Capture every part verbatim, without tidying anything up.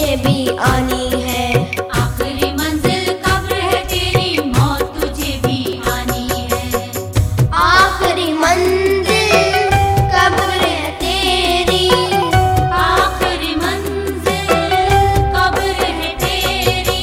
तुझे भी आनी है। आखिरी मंजिल कब्र है तेरी, मौत तुझे भी आनी है। आखिरी मंजिल कब्र है तेरी, आखिरी मंजिल कब्र है तेरी।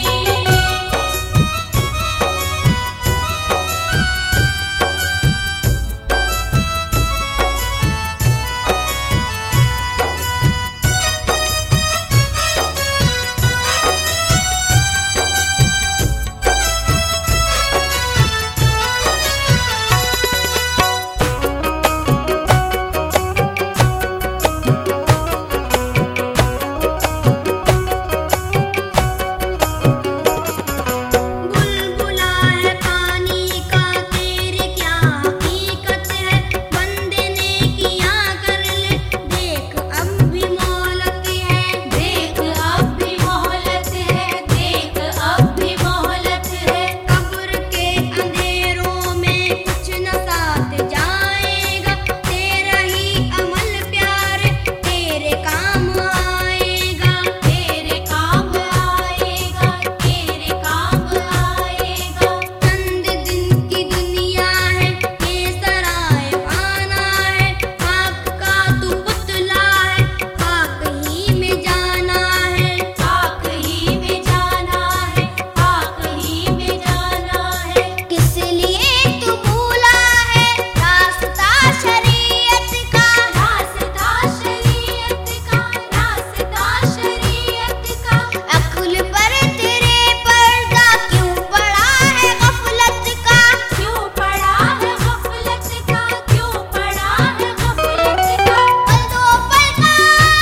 बुलबुला है पानी का तेरे क्या हकीकत है, बंदे ने किया कर ले देख अब भी मोहलत है। देख अब भी मोहलत है, देख अब भी मोहलत है। कब्र के अंधेरों में कुछ न साथ जाएगा, तेरा ही अमल प्यारे तेरे काम आएगा। तेरे काम आएगा, तेरे काम आएगा। चंद दिन की दुनिया है ये सराय खाना है, खाक का तू पुतला है खाक ही में जाना है। खाक ही में जाना है, खाक ही में जाना है। किस लिए तू भूला है रास्ता शरीयत का, रास्ता शरीयत का, रास्ता शरीयत का। अक्ल पर तेरे पर्दा क्यों पड़ा है गफलत का। क्यों पड़ा है गफलत का, क्यों पड़ा है गफलत का। पल दो पल का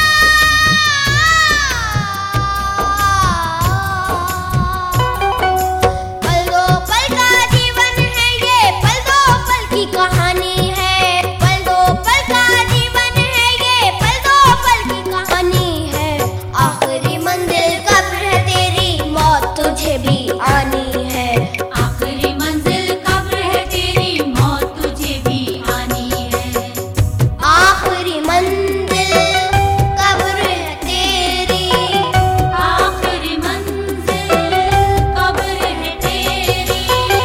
पल दो पल का जीवन है ये, पल दो पल की कहानी है। पल दो पल का जीवन है ये, पल दो पल की कहानी है। आखिरी मंजिल कब्र है तेरी, मौत तुझे भी आनी है। आखिरी मंजिल कब्र है तेरी, मौत तुझे भी आनी है। आखिरी मंजिल कब्र है तेरी, आखिरी मंजिल कब्र है तेरी।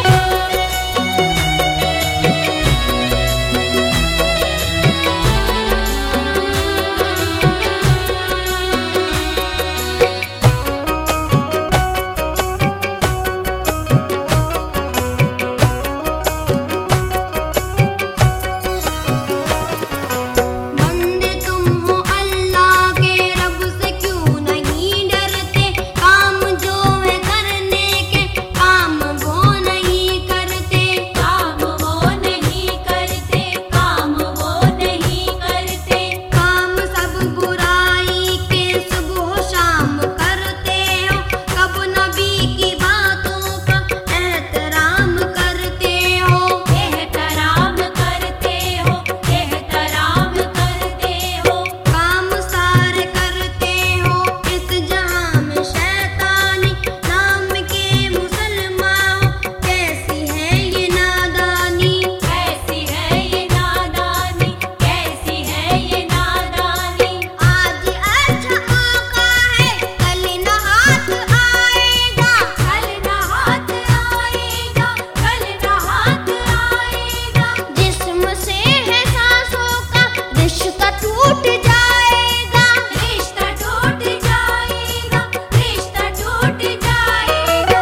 बंदे तुम हो अल्लाह के, रब से क्यों नहीं डरते। काम जो है करने के, काम वो नहीं करते। काम वो नहीं करते, काम वो नहीं करते। काम सब बुराई के सुबह शाम करते हो, कब नबी की बातों का एहतराम करते हो। एहतराम करते हो, एहतराम करते हो। काम सारे करते हो इस जहां में शैतानी, नाम के मुसलमान हो कैसी है ये नादानी। कैसी है ये नादानी, कैसी है ये नादानी। आज अच्छा मौका है कल न हाथ आएगा, कल ना हाथ आएगा, कल ना हाथ आएगा। जिस्म से है सांसों का रिश्ता टूट जाएगा। रिश्ता टूट जाएगा, रिश्ता टूट जाएगा।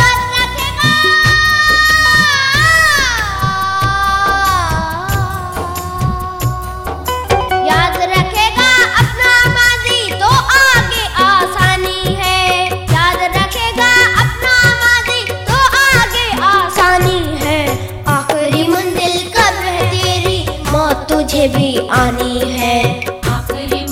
याद रखेगा अपना माजी तो आगे आसानी है। याद रखेगा अपना माजी तो आगे आसानी है। आखिरी मंजिल कब्र है तेरी, मौत तुझे भी आनी है। आखिरी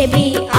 भी